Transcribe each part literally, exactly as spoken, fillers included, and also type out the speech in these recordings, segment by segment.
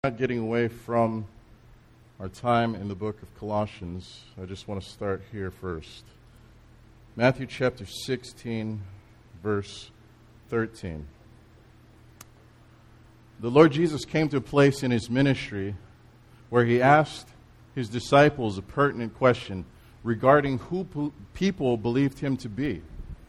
Not getting away from our time in the book of Colossians, I just want to start here first. Matthew chapter sixteen, verse thirteen. The Lord Jesus came to a place in his ministry where he asked his disciples a pertinent question regarding who po- people believed him to be.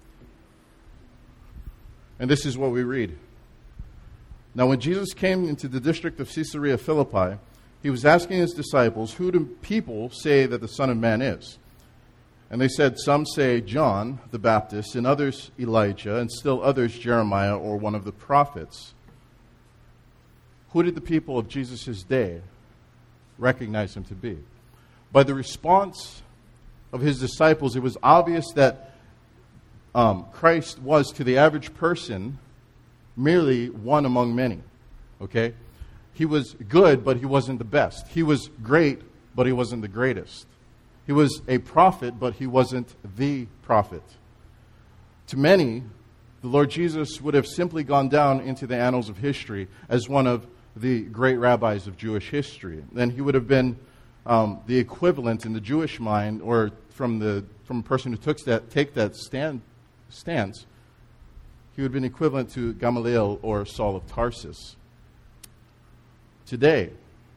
And this is what we read. Now, when Jesus came into the district of Caesarea Philippi, he was asking his disciples, "Who do people say that the Son of Man is?" And they said, "Some say John the Baptist, and others Elijah, and still others Jeremiah or one of the prophets." Who did the people of Jesus' day recognize him to be? By the response of his disciples, it was obvious that um, Christ was, to the average person, merely one among many, okay? He was good, but he wasn't the best. He was great, but he wasn't the greatest. He was a prophet, but he wasn't the prophet. To many, the Lord Jesus would have simply gone down into the annals of history as one of the great rabbis of Jewish history. And he would have been um, the equivalent in the Jewish mind, or from the from a person who took that take that stand, stance, he would have been equivalent to Gamaliel or Saul of Tarsus. Today,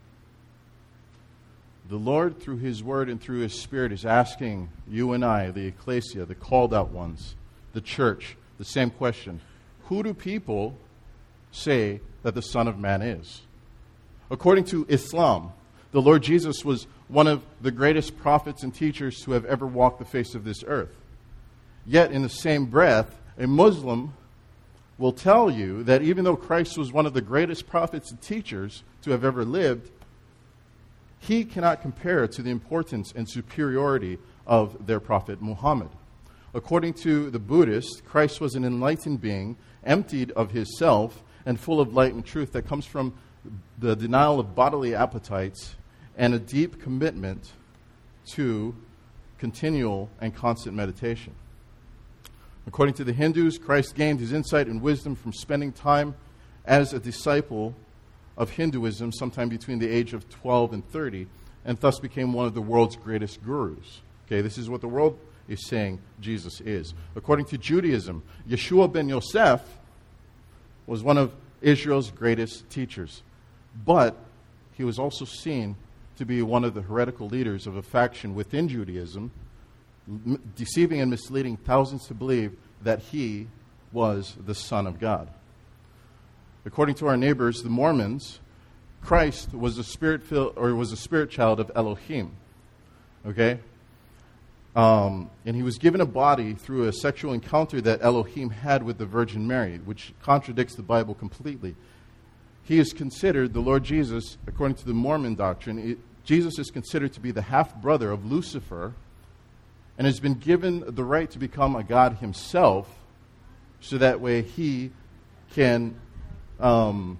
the Lord, through his word and through his spirit, is asking you and I, the ecclesia, the called out ones, the church, the same question. Who do people say that the Son of Man is? According to Islam, the Lord Jesus was one of the greatest prophets and teachers who have ever walked the face of this earth. Yet, in the same breath, a Muslim will tell you that even though Christ was one of the greatest prophets and teachers to have ever lived, he cannot compare to the importance and superiority of their prophet Muhammad. According to the Buddhists, Christ was an enlightened being, emptied of his self, and full of light and truth that comes from the denial of bodily appetites and a deep commitment to continual and constant meditation. According to the Hindus, Christ gained his insight and wisdom from spending time as a disciple of Hinduism sometime between the age of twelve and thirty, and thus became one of the world's greatest gurus. Okay, this is what the world is saying Jesus is. According to Judaism, Yeshua ben Yosef was one of Israel's greatest teachers, but he was also seen to be one of the heretical leaders of a faction within Judaism, deceiving and misleading thousands to believe that he was the Son of God. According to our neighbors, the Mormons, Christ was a spirit filled or was a spirit child of Elohim. Okay? Um, and he was given a body through a sexual encounter that Elohim had with the Virgin Mary, which contradicts the Bible completely. He is considered, the Lord Jesus, according to the Mormon doctrine, it, Jesus is considered to be the half-brother of Lucifer, and has been given the right to become a god himself, so that way he can um,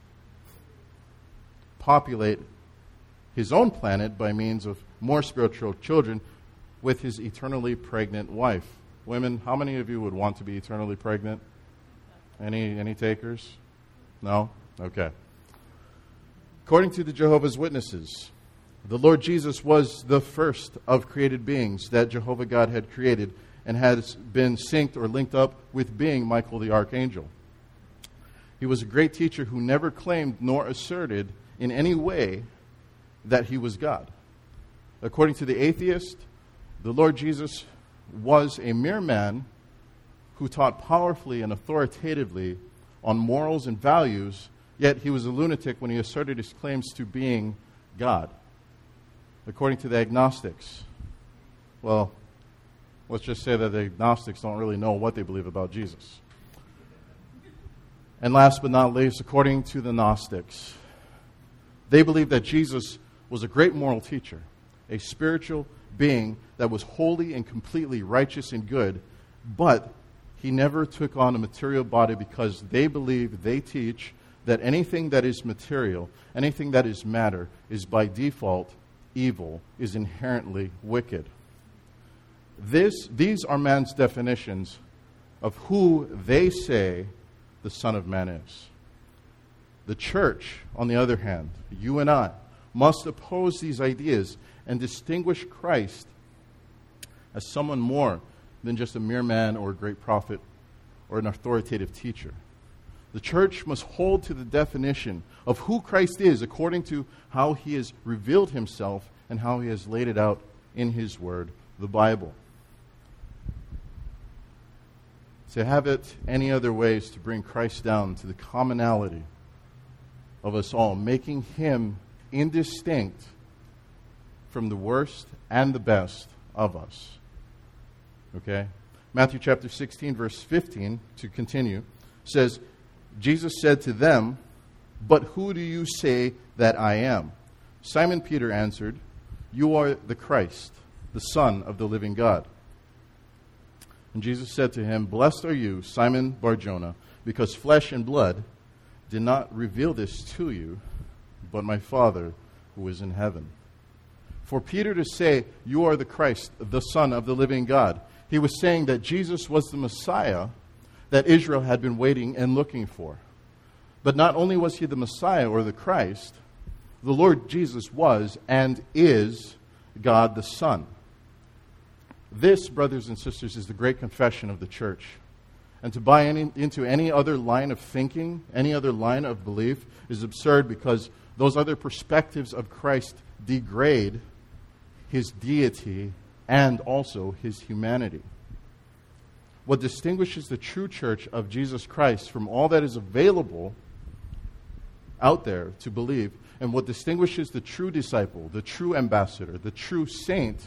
populate his own planet by means of more spiritual children with his eternally pregnant wife. Women, how many of you would want to be eternally pregnant? Any any takers? No? Okay. According to the Jehovah's Witnesses, the Lord Jesus was the first of created beings that Jehovah God had created and has been synced or linked up with being Michael the Archangel. He was a great teacher who never claimed nor asserted in any way that he was God. According to the atheist, the Lord Jesus was a mere man who taught powerfully and authoritatively on morals and values, yet he was a lunatic when he asserted his claims to being God. According to the agnostics, well, let's just say that the agnostics don't really know what they believe about Jesus. And last but not least, according to the Gnostics, they believe that Jesus was a great moral teacher, a spiritual being that was wholly and completely righteous and good, but he never took on a material body because they believe, they teach, that anything that is material, anything that is matter, is by default evil, is inherently wicked. This, these are man's definitions of who they say the Son of Man is. The church, on the other hand, you and I, must oppose these ideas and distinguish Christ as someone more than just a mere man or a great prophet or an authoritative teacher. The church must hold to the definition of who Christ is according to how he has revealed himself and how he has laid it out in his word, the Bible. To have it any other way is to bring Christ down to the commonality of us all, making him indistinct from the worst and the best of us. Okay? Matthew chapter sixteen, verse fifteen, to continue, says, Jesus said to them, "But who do you say that I am?" Simon Peter answered, "You are the Christ, the Son of the living God." And Jesus said to him, "Blessed are you, Simon Bar-Jonah, because flesh and blood did not reveal this to you, but my Father who is in heaven." For Peter to say, "You are the Christ, the Son of the living God," he was saying that Jesus was the Messiah that Israel had been waiting and looking for. But not only was he the Messiah or the Christ, the Lord Jesus was and is God the Son. This, brothers and sisters, is the great confession of the church. And to buy any, into any other line of thinking, any other line of belief, is absurd, because those other perspectives of Christ degrade his deity and also his humanity. What distinguishes the true church of Jesus Christ from all that is available out there to believe, and what distinguishes the true disciple, the true ambassador, the true saint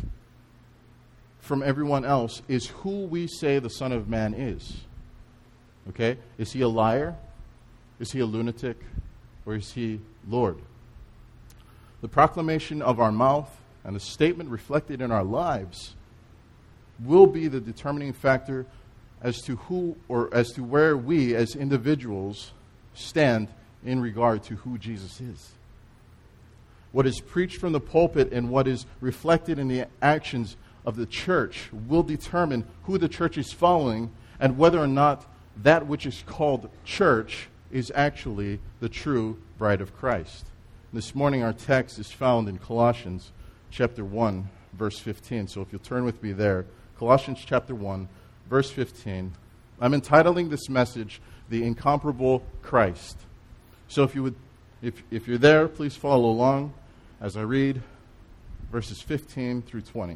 from everyone else, is who we say the Son of Man is. Okay? Is he a liar? Is he a lunatic? Or is he Lord? The proclamation of our mouth and the statement reflected in our lives will be the determining factor as to who or as to where we as individuals stand in regard to who Jesus is. What is preached from the pulpit and what is reflected in the actions of the church will determine who the church is following and whether or not that which is called church is actually the true bride of Christ. This morning our text is found in Colossians chapter one, verse fifteen. So if you'll turn with me there, Colossians chapter one, verse fifteen. I'm entitling this message, "The Incomparable Christ." So if you would, if if you're there, please follow along as I read verses fifteen through twenty.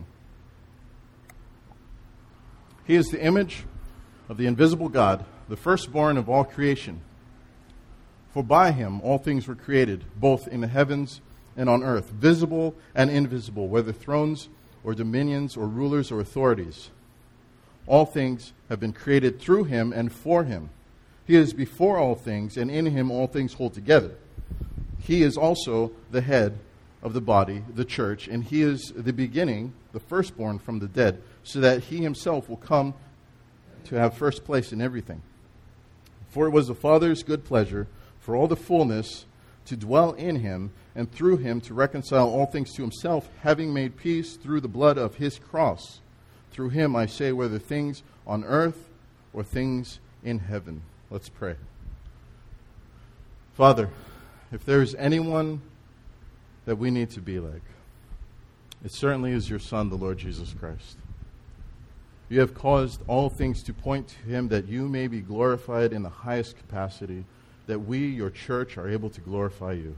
He is the image of the invisible God, the firstborn of all creation. For by him all things were created, both in the heavens and on earth, visible and invisible, whether thrones or dominions or rulers or authorities. All things have been created through him and for him. He is before all things, and in him all things hold together. He is also the head of the body, the church, and he is the beginning, the firstborn from the dead, so that he himself will come to have first place in everything. For it was the Father's good pleasure for all the fullness to dwell in him, and through him to reconcile all things to himself, having made peace through the blood of his cross. Through him, I say, whether things on earth or things in heaven. Let's pray. Father, if there is anyone that we need to be like, it certainly is your Son, the Lord Jesus Christ. You have caused all things to point to him, that you may be glorified in the highest capacity, that we, your church, are able to glorify you.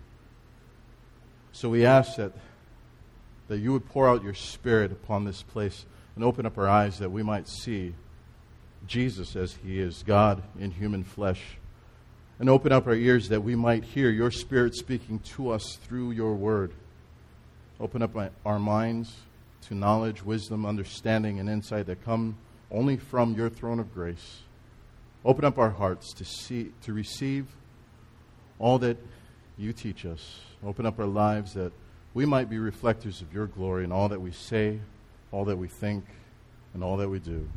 So we ask that, that you would pour out your Spirit upon this place and open up our eyes that we might see Jesus as he is, God in human flesh. And open up our ears that we might hear your Spirit speaking to us through your word. Open up my, our minds to knowledge, wisdom, understanding, and insight that come only from your throne of grace. Open up our hearts to see, to receive all that you teach us. Open up our lives that we might be reflectors of your glory in all that we say, all that we think, and all that we do.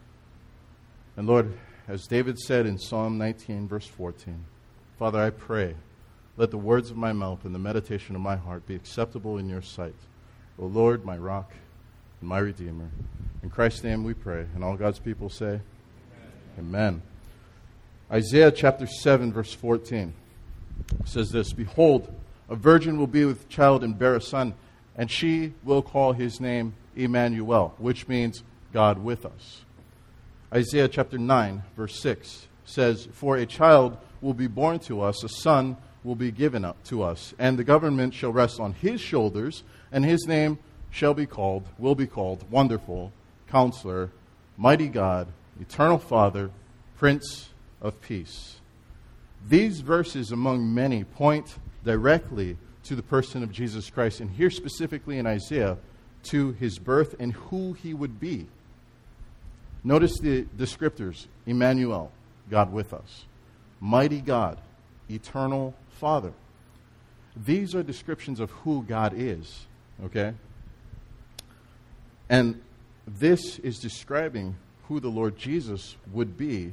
And Lord, as David said in Psalm nineteen, verse fourteen, Father, I pray, let the words of my mouth and the meditation of my heart be acceptable in your sight. O Lord, my rock and my redeemer. In Christ's name we pray. And all God's people say, Amen. Amen. Isaiah chapter seven, verse fourteen. says this, "Behold, a virgin will be with child and bear a son, and she will call his name Emmanuel," which means God with us. Isaiah chapter nine, verse six says, "For a child will be born to us, a son will be given up to us, and the government shall rest on his shoulders, and his name shall be called, will be called, Wonderful, Counselor, Mighty God, Eternal Father, Prince of Peace." These verses, among many, point directly to the person of Jesus Christ, and here specifically in Isaiah, to his birth and who he would be. Notice the descriptors: Emmanuel, God with us; Mighty God, Eternal Father. These are descriptions of who God is, okay? And this is describing who the Lord Jesus would be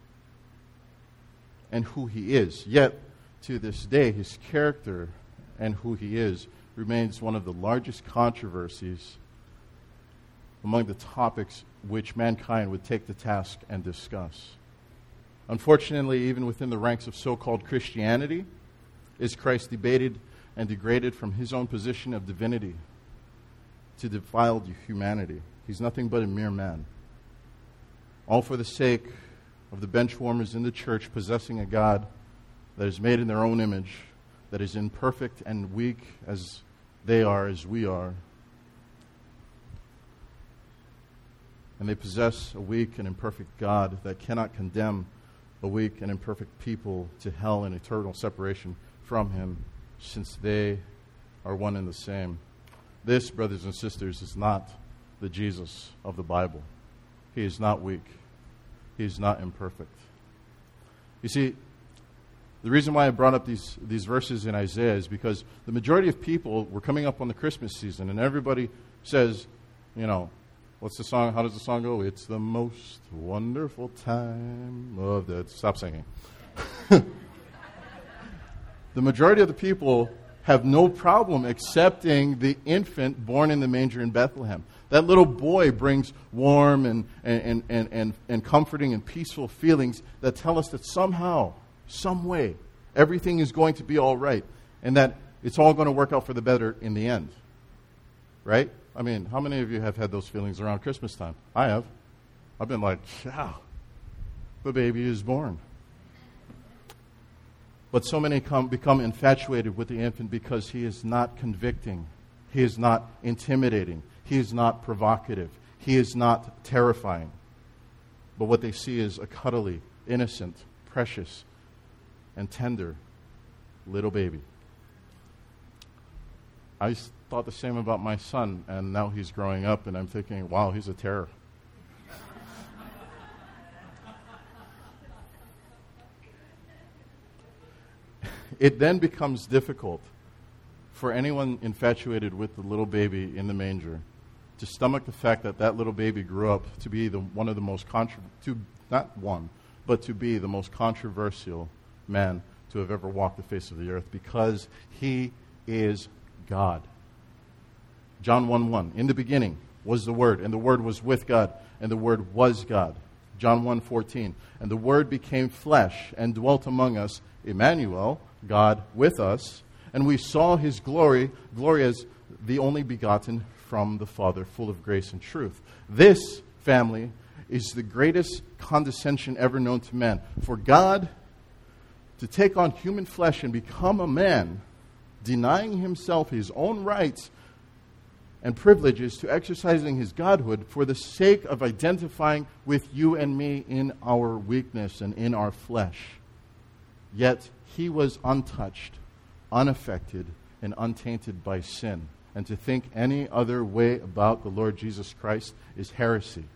and who he is. Yet, to this day, his character and who he is remains one of the largest controversies among the topics which mankind would take to task and discuss. Unfortunately, even within the ranks of so-called Christianity, is Christ debated and degraded from his own position of divinity to defiled humanity. He's nothing but a mere man. All for the sake of the benchwarmers in the church possessing a God that is made in their own image, that is imperfect and weak as they are, as we are. And they possess a weak and imperfect God that cannot condemn a weak and imperfect people to hell and eternal separation from him, since they are one and the same. This, brothers and sisters, is not the Jesus of the Bible. He is not weak. He is not imperfect. You see, the reason why I brought up these, these verses in Isaiah is because the majority of people were coming up on the Christmas season, and everybody says, you know, what's the song? How does the song go? It's the most wonderful time of the... Stop singing. The majority of the people have no problem accepting the infant born in the manger in Bethlehem. That little boy brings warm and, and, and, and, and comforting and peaceful feelings that tell us that somehow, some way, everything is going to be all right, and that it's all going to work out for the better in the end. Right? I mean, how many of you have had those feelings around Christmas time? I have. I've been like, yeah, the baby is born. But so many come, become infatuated with the infant because he is not convicting. He is not intimidating. He is not provocative. He is not terrifying. But what they see is a cuddly, innocent, precious, and tender little baby. I thought the same about my son, and now he's growing up, and I'm thinking, wow, he's a terror. It then becomes difficult for anyone infatuated with the little baby in the manger to stomach the fact that that little baby grew up to be the one of the most contro- to not one, but to be the most controversial man to have ever walked the face of the earth, because he is God. John one one, in the beginning was the Word, and the Word was with God, and the Word was God. John one fourteen, and the Word became flesh and dwelt among us, Emmanuel, God with us, and we saw his glory, glory as the only begotten from the Father, full of grace and truth. This, family, is the greatest condescension ever known to man. For God to take on human flesh and become a man, denying himself his own rights and privileges to exercising his godhood for the sake of identifying with you and me in our weakness and in our flesh. Yet he was untouched, unaffected, and untainted by sin. And to think any other way about the Lord Jesus Christ is heresy.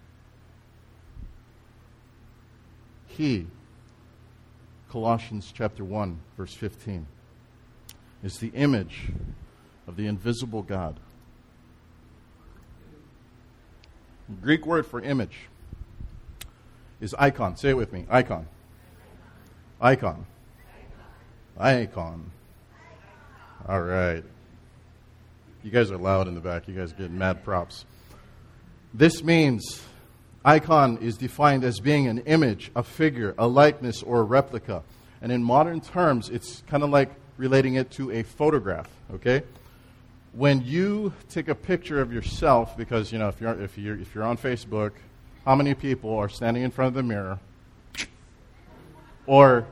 He, Colossians chapter one, verse fifteen, is the image of the invisible God. The Greek word for image is icon. Say it with me. Icon. Icon. Icon. All right. You guys are loud in the back. You guys get mad props. This means icon is defined as being an image, a figure, a likeness, or a replica. And in modern terms, it's kind of like relating it to a photograph, okay? When you take a picture of yourself, because, you know, if you're, if you're, if you're on Facebook, how many people are standing in front of the mirror? Or,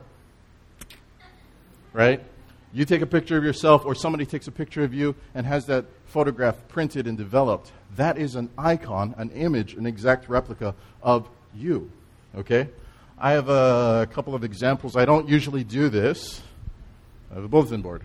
right? You take a picture of yourself, or somebody takes a picture of you and has that photograph printed and developed. That is an icon, an image, an exact replica of you, okay? I have a couple of examples. I don't usually do this. I have a bulletin board.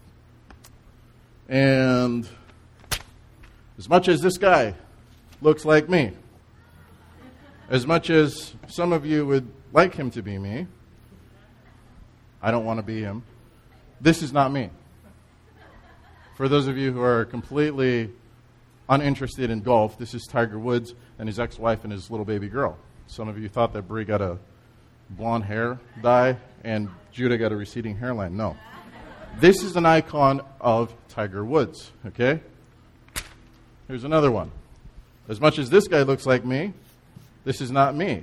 And as much as this guy looks like me, as much as some of you would like him to be me, I don't want to be him. This is not me. For those of you who are completely uninterested in golf, this is Tiger Woods and his ex-wife and his little baby girl. Some of you thought that Bree got a blonde hair dye and Judah got a receding hairline. No. This is an icon of Tiger Woods, okay? Here's another one. As much as this guy looks like me, this is not me.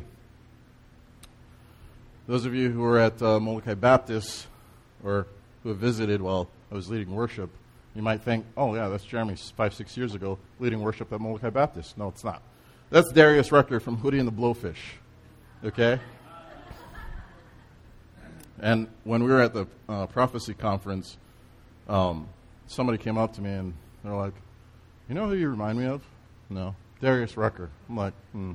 Those of you who were at uh, Molokai Baptist or who have visited while I was leading worship, you might think, oh, yeah, that's Jeremy five, six years ago leading worship at Molokai Baptist. No, it's not. That's Darius Rucker from Hootie and the Blowfish, okay? And when we were at the uh, prophecy conference, um, somebody came up to me and they're like, you know who you remind me of? No. Darius Rucker. I'm like, hmm.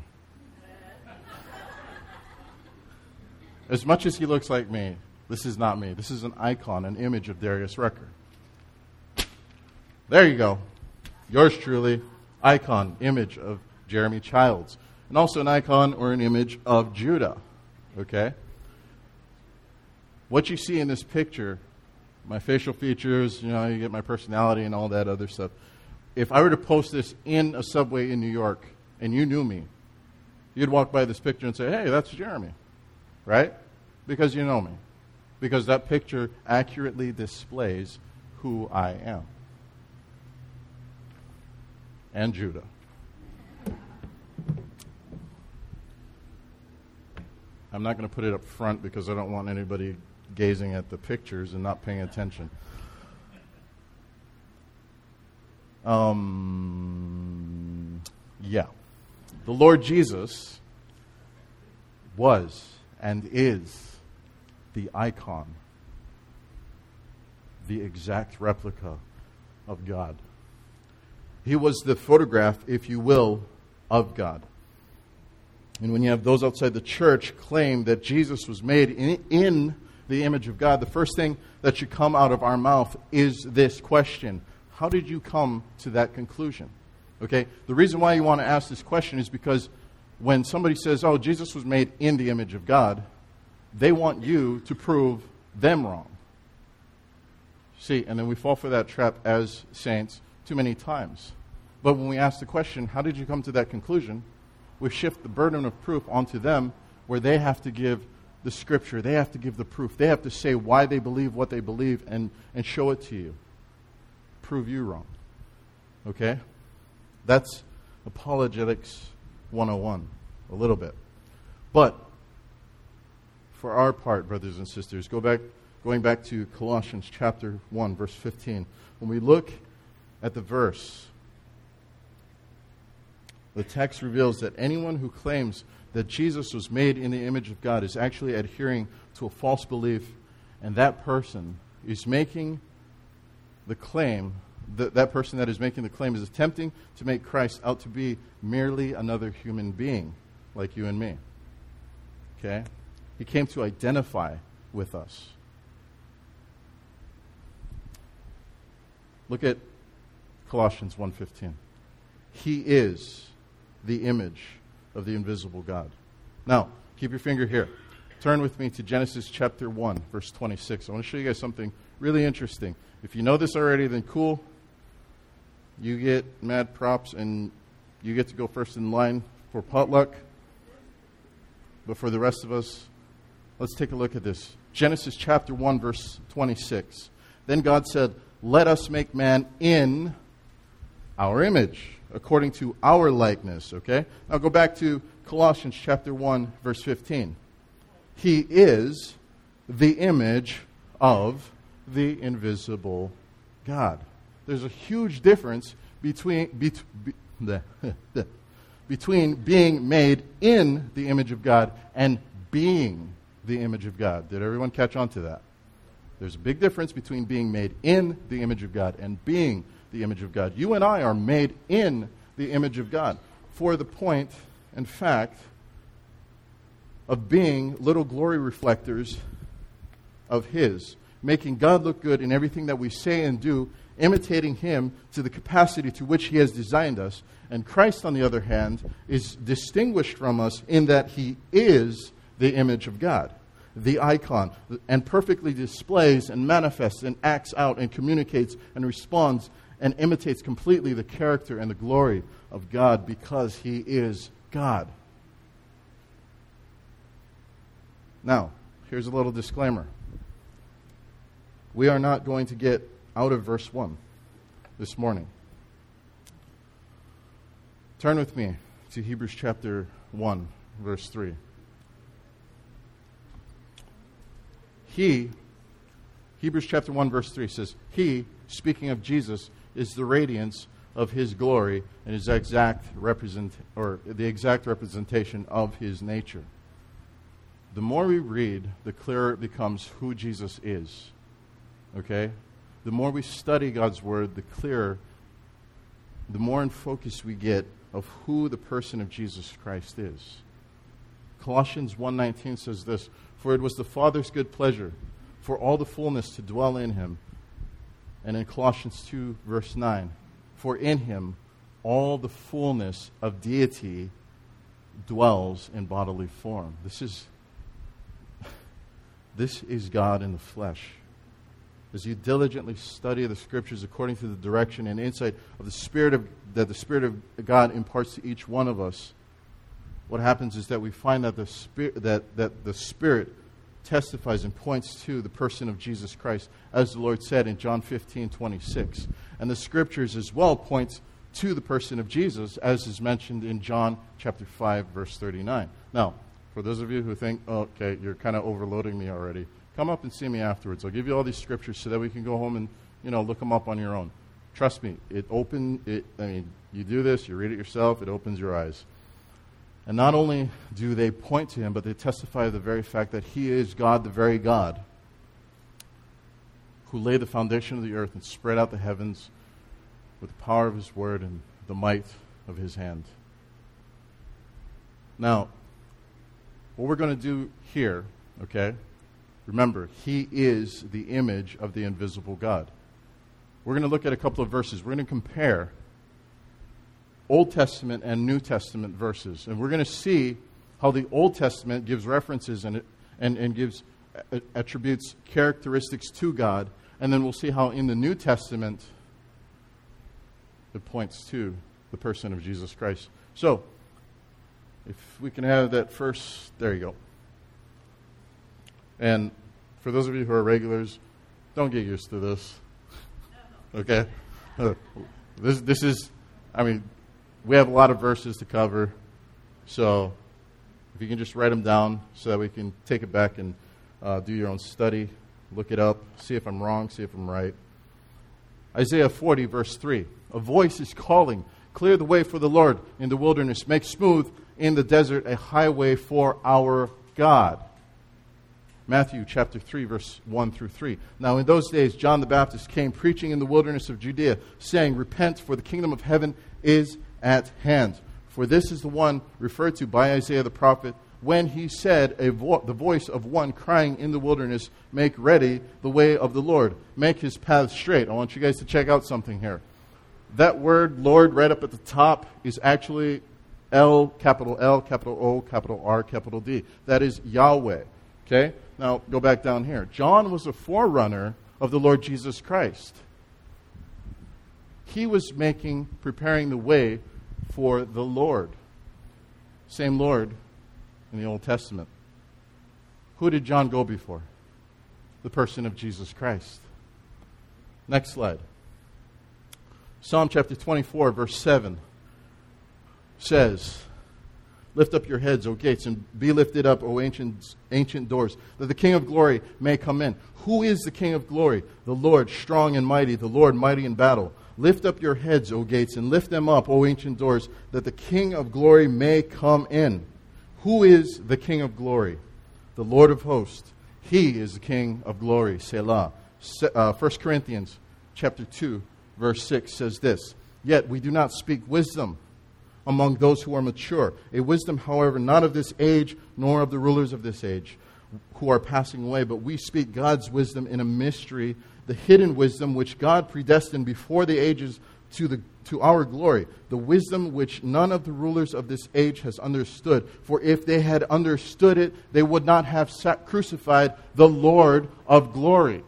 As much as he looks like me, this is not me. This is an icon, an image of Darius Rucker. There you go. Yours truly, icon, image of Jeremy Childs. And also an icon or an image of Judah. Okay? What you see in this picture, my facial features, you know, you get my personality and all that other stuff. If I were to post this in a subway in New York and you knew me, you'd walk by this picture and say, hey, that's Jeremy. Right? Because you know me. Because that picture accurately displays who I am. And Judah. I'm not going to put it up front because I don't want anybody gazing at the pictures and not paying attention. Um, yeah. The Lord Jesus was and is the icon, the exact replica of God. He was the photograph, if you will, of God. And when you have those outside the church claim that Jesus was made in, in the image of God, the first thing that should come out of our mouth is this question: how did you come to that conclusion? Okay? The reason why you want to ask this question is because when somebody says, oh, Jesus was made in the image of God, they want you to prove them wrong. See, and then we fall for that trap as saints too many times. But when we ask the question, how did you come to that conclusion? We shift the burden of proof onto them, where they have to give the scripture, they have to give the proof, they have to say why they believe what they believe and, and show it to you. Prove you wrong. Okay? That's Apologetics one oh one, a little bit. But for our part, brothers and sisters, go back, going back to Colossians chapter one, verse fifteen. When we look at the verse, the text reveals that anyone who claims that Jesus was made in the image of God is actually adhering to a false belief, and that person is making the claim, that, that person that is making the claim is attempting to make Christ out to be merely another human being like you and me. Okay? He came to identify with us. Look at Colossians one fifteen. He is the image of the invisible God. Now, keep your finger here. Turn with me to Genesis chapter one, verse twenty-six. I want to show you guys something really interesting. If you know this already, then cool. You get mad props, and you get to go first in line for potluck. But for the rest of us, let's take a look at this. Genesis chapter one, verse twenty-six. Then God said, let us make man in our image, according to our likeness. Okay? Now go back to Colossians chapter one, verse fifteen. He is the image of the invisible God. There's a huge difference between be, be, the, the, between being made in the image of God and being the image of God. Did everyone catch on to that? There's a big difference between being made in the image of God and being the image of God. You and I are made in the image of God for the point and fact of being little glory reflectors of His, making God look good in everything that we say and do, imitating Him to the capacity to which He has designed us. And Christ, on the other hand, is distinguished from us in that He is the image of God, the icon, and perfectly displays and manifests and acts out and communicates and responds and imitates completely the character and the glory of God because He is God. Now, here's a little disclaimer. We are not going to get out of verse one this morning. Turn with me to Hebrews chapter one, verse three. He, Hebrews chapter one, verse three says, He, speaking of Jesus, is the radiance of His glory and His exact represent or the exact representation of His nature. The more we read, the clearer it becomes who Jesus is. Okay? The more we study God's Word, the clearer, the more in focus we get of who the person of Jesus Christ is. Colossians one nineteen says this, For it was the Father's good pleasure for all the fullness to dwell in Him. And in Colossians two, verse nine, For in Him all the fullness of deity dwells in bodily form. This is, this is God in the flesh. As you diligently study the Scriptures according to the direction and insight of the Spirit of that the Spirit of God imparts to each one of us, what happens is that we find that the Spirit that, that the Spirit testifies and points to the person of Jesus Christ, as the Lord said in John fifteen twenty-six. And the Scriptures as well point to the person of Jesus, as is mentioned in John chapter five, verse thirty-nine. Now, for those of you who think, oh, okay, you're kind of overloading me already, come up and see me afterwards. I'll give you all these Scriptures so that we can go home and, you know, look them up on your own. Trust me, it open. It. I mean, you do this, you read it yourself, it opens your eyes. And not only do they point to Him, but they testify of the very fact that He is God, the very God, who laid the foundation of the earth and spread out the heavens with the power of His word and the might of His hand. Now, what we're going to do here, okay, remember, He is the image of the invisible God. We're going to look at a couple of verses. We're going to compare Old Testament and New Testament verses. And we're going to see how the Old Testament gives references and and, and gives attributes, characteristics to God. And then we'll see how in the New Testament it points to the person of Jesus Christ. So, if we can have that first, there you go. And for those of you who are regulars, don't get used to this. Okay? Uh, this this is, I mean, we have a lot of verses to cover, so if you can just write them down so that we can take it back and uh, do your own study, look it up, see if I'm wrong, see if I'm right. Isaiah forty, verse three. A voice is calling, clear the way for the Lord in the wilderness, make smooth in the desert a highway for our God. Matthew chapter three, verse one through three. Now in those days, John the Baptist came preaching in the wilderness of Judea, saying, Repent, for the kingdom of heaven is at hand. For this is the one referred to by Isaiah the prophet when he said, a vo- the voice of one crying in the wilderness, make ready the way of the Lord, make His path straight. I want you guys to check out something here. That word, Lord, right up at the top is actually L, capital L, capital O, capital R, capital D. That is Yahweh. Okay? Now, go back down here. John was a forerunner of the Lord Jesus Christ. He was making, preparing the way for the Lord. Same Lord in the Old Testament. Who did John go before? The person of Jesus Christ. Next slide. Psalm chapter twenty-four, verse seven says, Lift up your heads, O gates, and be lifted up, O ancient, ancient doors, that the King of glory may come in. Who is the King of glory? The Lord, strong and mighty, the Lord, mighty in battle. Lift up your heads, O gates, and lift them up, O ancient doors, that the King of glory may come in. Who is the King of glory? The Lord of hosts. He is the King of glory. Selah. Uh, First Corinthians chapter two, verse six says this, Yet we do not speak wisdom among those who are mature, a wisdom, however, not of this age, nor of the rulers of this age, who are passing away, but we speak God's wisdom in a mystery, the hidden wisdom which God predestined before the ages to the to our glory, the wisdom which none of the rulers of this age has understood. For if they had understood it, they would not have crucified the Lord of glory.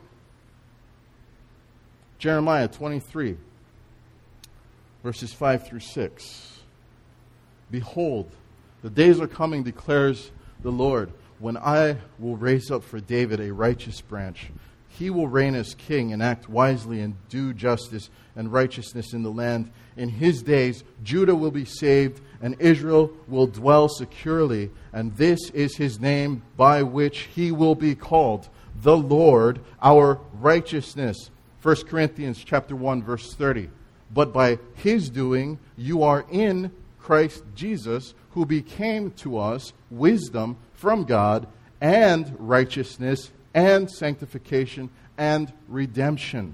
Jeremiah twenty-three, verses five through six. Behold, the days are coming, declares the Lord, when I will raise up for David a righteous branch. He will reign as king and act wisely and do justice and righteousness in the land. In his days, Judah will be saved and Israel will dwell securely. And this is his name by which he will be called, the Lord, our righteousness. First Corinthians chapter one, verse thirty. But by his doing, you are in Christ Jesus, who became to us wisdom from God and righteousness and sanctification and redemption.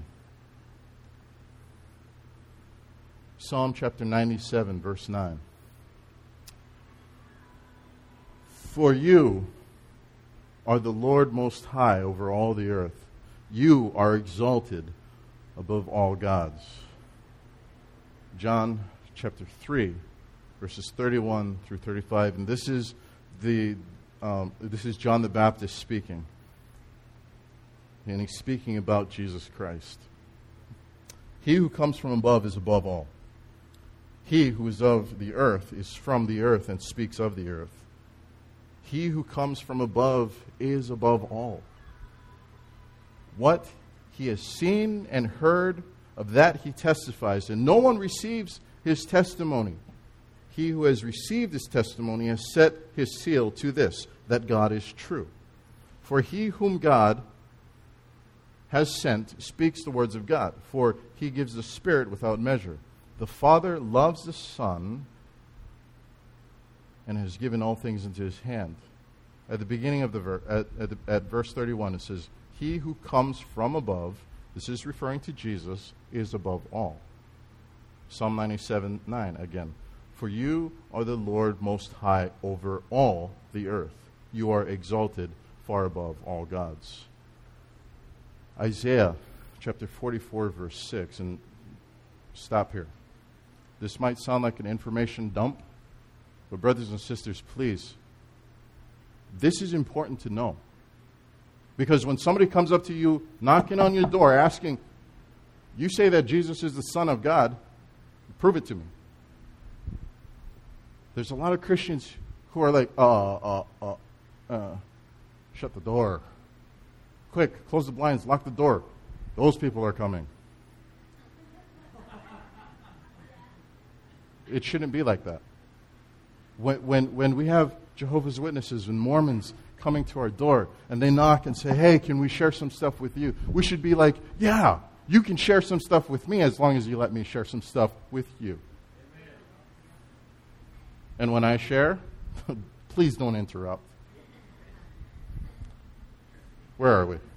Psalm chapter ninety-seven, verse nine. For you are the Lord most high over all the earth. You are exalted above all gods. John chapter three, verses thirty-one through thirty-five, and this is the um, this is John the Baptist speaking, and he's speaking about Jesus Christ. He who comes from above is above all. He who is of the earth is from the earth and speaks of the earth. He who comes from above is above all. What he has seen and heard, of that he testifies, and no one receives his testimony. He who has received his testimony has set his seal to this, that God is true. For he whom God has sent speaks the words of God, for he gives the Spirit without measure. The Father loves the Son and has given all things into his hand. At the beginning of the ver- at, at, the, at verse thirty-one, it says, He who comes from above, this is referring to Jesus, is above all. Psalm ninety-seven, nine again. For you are the Lord most high over all the earth. You are exalted far above all gods. Isaiah chapter forty-four, verse six, and stop here. This might sound like an information dump, but brothers and sisters, please, this is important to know. Because when somebody comes up to you, knocking on your door, asking, you say that Jesus is the Son of God, prove it to me. There's a lot of Christians who are like, uh, uh, uh, uh, shut the door. Quick, close the blinds, lock the door. Those people are coming. It shouldn't be like that. When, when, when we have Jehovah's Witnesses and Mormons coming to our door and they knock and say, hey, can we share some stuff with you? We should be like, yeah, you can share some stuff with me as long as you let me share some stuff with you. Amen. And when I share, please don't interrupt. Where are we?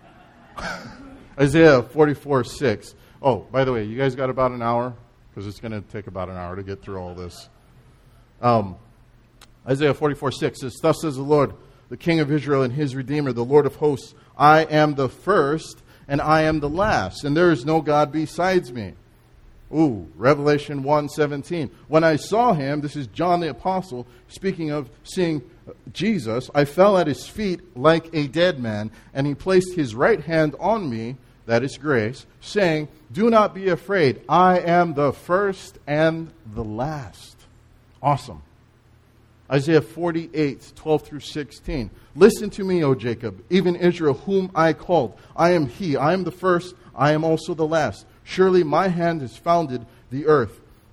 Isaiah forty-four, six. Oh, by the way, you guys got about an hour? Because it's going to take about an hour to get through all this. Um, Isaiah forty-four, six says, Thus says the Lord, the King of Israel and his Redeemer, the Lord of hosts, I am the first and I am the last, and there is no God besides me. Ooh, Revelation one seventeen. When I saw him, this is John the Apostle, speaking of seeing Jesus, I fell at his feet like a dead man, and he placed his right hand on me, that is grace, saying, do not be afraid, I am the first and the last. Awesome. Isaiah forty-eight, twelve through sixteen. Listen to me, O Jacob, even Israel, whom I called. I am he, I am the first, I am also the last. Surely my hand has founded the earth,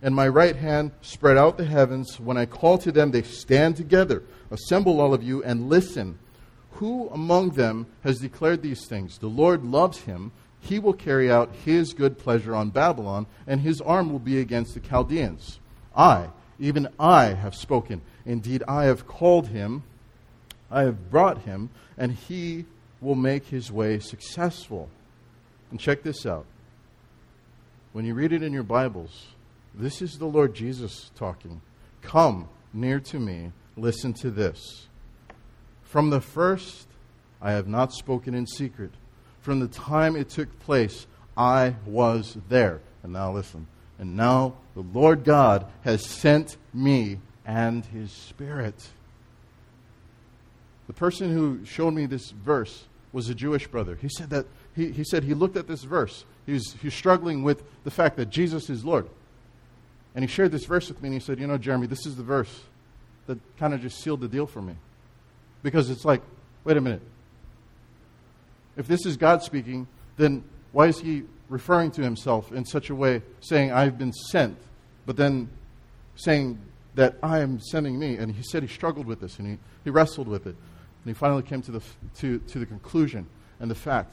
and my right hand spread out the heavens. When I call to them, they stand together. Assemble all of you and listen. Who among them has declared these things? The Lord loves him. He will carry out his good pleasure on Babylon, and his arm will be against the Chaldeans. I, even I, have spoken. Indeed, I have called him. I have brought him, and he will make his way successful. And check this out. When you read it in your Bibles, this is the Lord Jesus talking. Come near to me. Listen to this. From the first, I have not spoken in secret. From the time it took place, I was there. And now listen. And now the Lord God has sent me and his Spirit. The person who showed me this verse was a Jewish brother. He said that he, he said he looked at this verse. He was, he was struggling with the fact that Jesus is Lord. And he shared this verse with me, and he said, you know, Jeremy, this is the verse that kind of just sealed the deal for me. Because it's like, wait a minute. If this is God speaking, then why is he referring to himself in such a way, saying, I've been sent, but then saying that I am sending me? And he said he struggled with this, and he, he wrestled with it. And he finally came to the to, to the conclusion and the fact,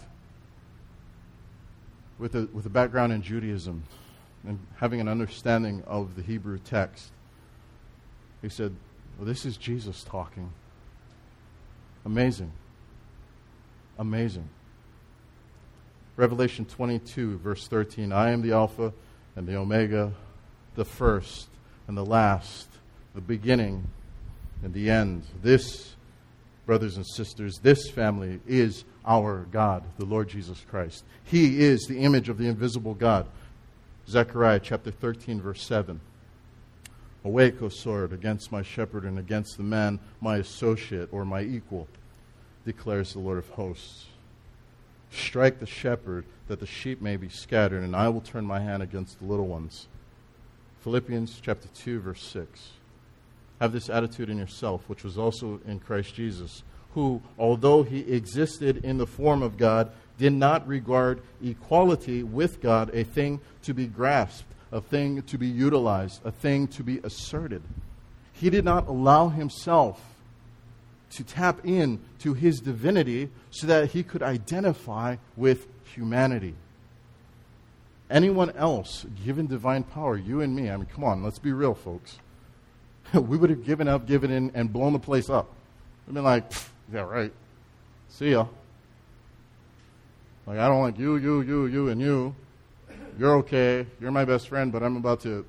with a, with a background in Judaism and having an understanding of the Hebrew text, he said, well, this is Jesus talking. Amazing. Amazing. Revelation twenty-two, verse thirteen, I am the Alpha and the Omega, the first and the last, the beginning and the end. This, brothers and sisters, this family is our God, the Lord Jesus Christ. He is the image of the invisible God. Zechariah chapter thirteen, verse seven. Awake, O sword, against my shepherd and against the man, my associate or my equal, declares the Lord of hosts. Strike the shepherd, that the sheep may be scattered, and I will turn my hand against the little ones. Philippians chapter two, verse six. Have this attitude in yourself, which was also in Christ Jesus, who, although he existed in the form of God, did not regard equality with God a thing to be grasped, a thing to be utilized, a thing to be asserted. He did not allow himself to tap in to his divinity so that he could identify with humanity. Anyone else given divine power, you and me, I mean, come on, let's be real, folks. We would have given up, given in, and blown the place up. We'd been like, yeah, right. See ya. Like, I don't like you, you, you, you, and you. You're okay. You're my best friend, but I'm about to...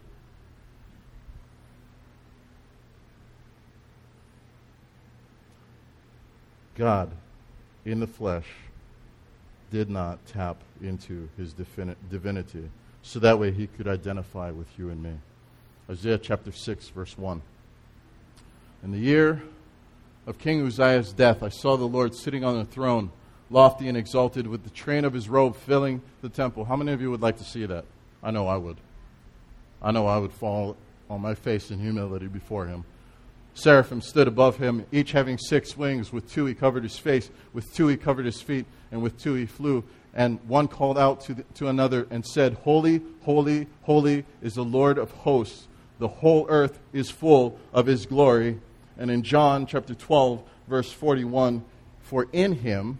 God, in the flesh, did not tap into his defini- divinity, so that way he could identify with you and me. Isaiah chapter six, verse one. In the year of King Uzziah's death, I saw the Lord sitting on a throne, lofty and exalted, with the train of his robe filling the temple. How many of you would like to see that? I know I would. I know I would fall on my face in humility before him. Seraphim stood above him, each having six wings. With two he covered his face, with two he covered his feet, and with two he flew. And one called out to, the, to another and said, Holy, holy, holy is the Lord of hosts. The whole earth is full of his glory. And in John chapter twelve, verse forty-one, for in him...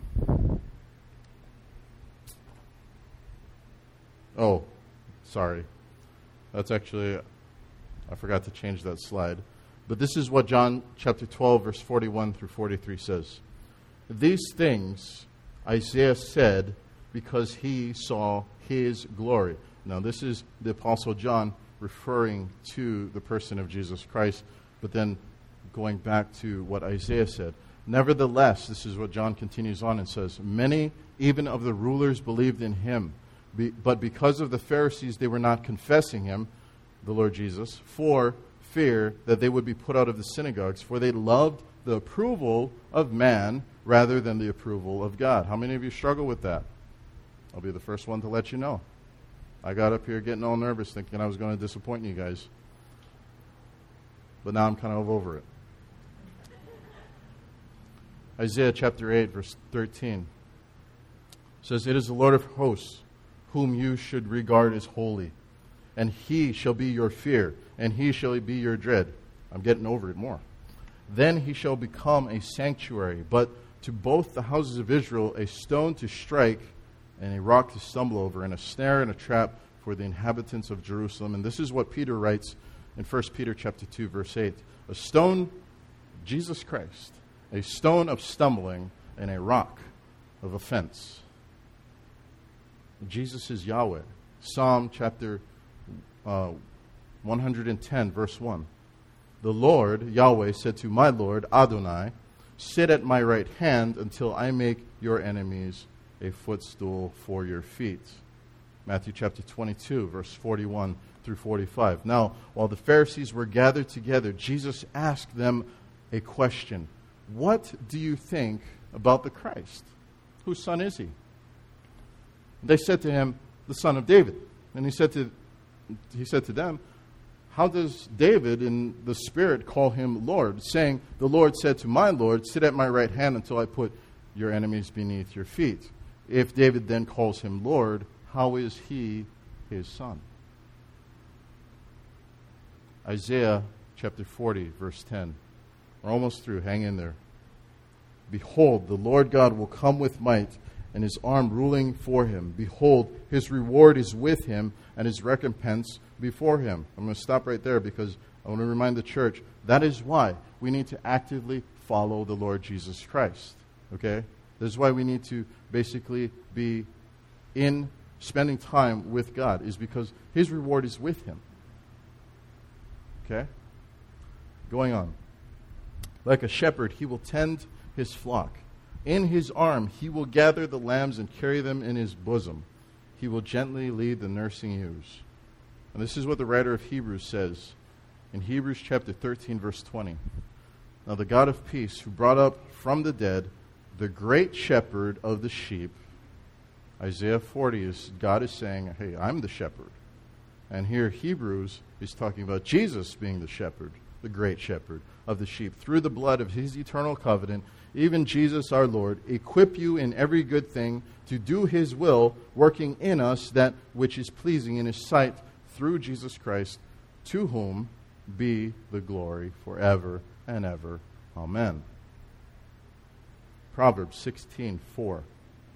Oh, sorry. That's actually... I forgot to change that slide. But this is what John chapter twelve, verse forty-one through forty-three says. These things Isaiah said because he saw his glory. Now, this is the Apostle John referring to the person of Jesus Christ, but then going back to what Isaiah said. Nevertheless, this is what John continues on and says, many even of the rulers believed in him, be, but because of the Pharisees they were not confessing him, the Lord Jesus, for fear that they would be put out of the synagogues, for they loved the approval of man rather than the approval of God. How many of you struggle with that? I'll be the first one to let you know. I got up here getting all nervous thinking I was going to disappoint you guys. But now I'm kind of over it. Isaiah chapter eight, verse thirteen says, It is the Lord of hosts whom you should regard as holy. and he shall be your fear, and he shall be your dread. I'm getting over it more. Then he shall become a sanctuary, but to both the houses of Israel a stone to strike, and a rock to stumble over, and a snare and a trap for the inhabitants of Jerusalem. And this is what Peter writes in First Peter chapter two, verse eight. A stone, Jesus Christ, a stone of stumbling, and a rock of offense. Jesus is Yahweh. Psalm chapter uh, one hundred ten, verse one. The Lord, Yahweh, said to my Lord, Adonai, sit at my right hand until I make your enemies a footstool for your feet. Matthew chapter twenty-two, verse forty-one through forty-five. Now, while the Pharisees were gathered together, Jesus asked them a question. What do you think about the Christ? Whose son is he? They said to him, the son of David. And he said to he said to them, how does David in the Spirit call him Lord, saying, the Lord said to my Lord, sit at my right hand until I put your enemies beneath your feet. If David then calls him Lord, how is he his son? Isaiah chapter forty, verse ten. We're almost through. Hang in there. Behold, the Lord God will come with might, and his arm ruling for him. Behold, his reward is with him, and his recompense before him. I'm going to stop right there because I want to remind the church, that is why we need to actively follow the Lord Jesus Christ. Okay? This is why we need to basically be in spending time with God, is because his reward is with him. Okay? Going on. Like a shepherd, he will tend his flock. In his arm he will gather the lambs and carry them in his bosom. He will gently lead the nursing ewes. And this is what the writer of Hebrews says in Hebrews chapter thirteen, verse twenty. Now the God of peace, who brought up from the dead the great shepherd of the sheep. Isaiah forty is God is saying, hey, I'm the shepherd. And here Hebrews is talking about Jesus being the shepherd, the great shepherd of the sheep. Through the blood of his eternal covenant, even Jesus our Lord, equip you in every good thing to do his will, working in us that which is pleasing in his sight, through Jesus Christ, to whom be the glory forever and ever. Amen. Proverbs sixteen four.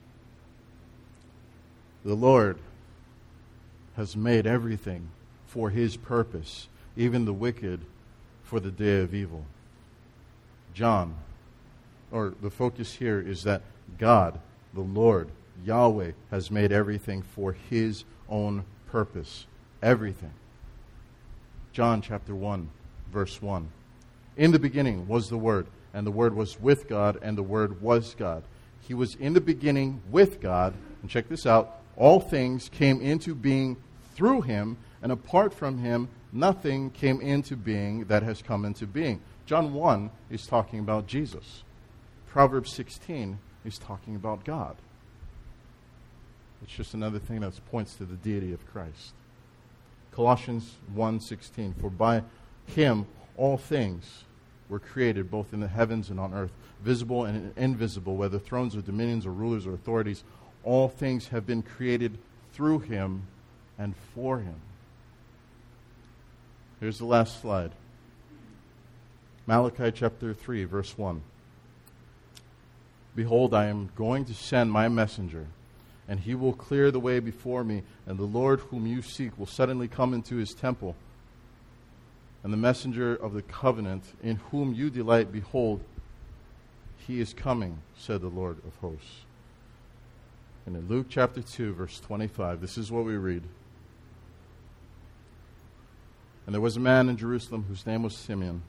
The Lord has made everything for his purpose, even the wicked for the day of evil. John, or the focus here is that God, the Lord, Yahweh, has made everything for his own purpose. Everything. John chapter one, verse one. In the beginning was the Word, and the Word was with God, and the Word was God. He was in the beginning with God. And check this out. All things came into being through him, and apart from him, nothing came into being that has come into being. John one is talking about Jesus. Proverbs sixteen is talking about God. It's just another thing that points to the deity of Christ. Colossians one sixteen. For by him all things were created, both in the heavens and on earth, visible and invisible, whether thrones or dominions or rulers or authorities. All things have been created through him and for him. Here's the last slide. Malachi chapter three, verse one. Behold, I am going to send my messenger, and he will clear the way before me, and the Lord whom you seek will suddenly come into his temple. And the messenger of the covenant, in whom you delight, behold, he is coming, said the Lord of hosts. And in Luke chapter two, verse twenty-five, this is what we read. And there was a man in Jerusalem whose name was Simeon.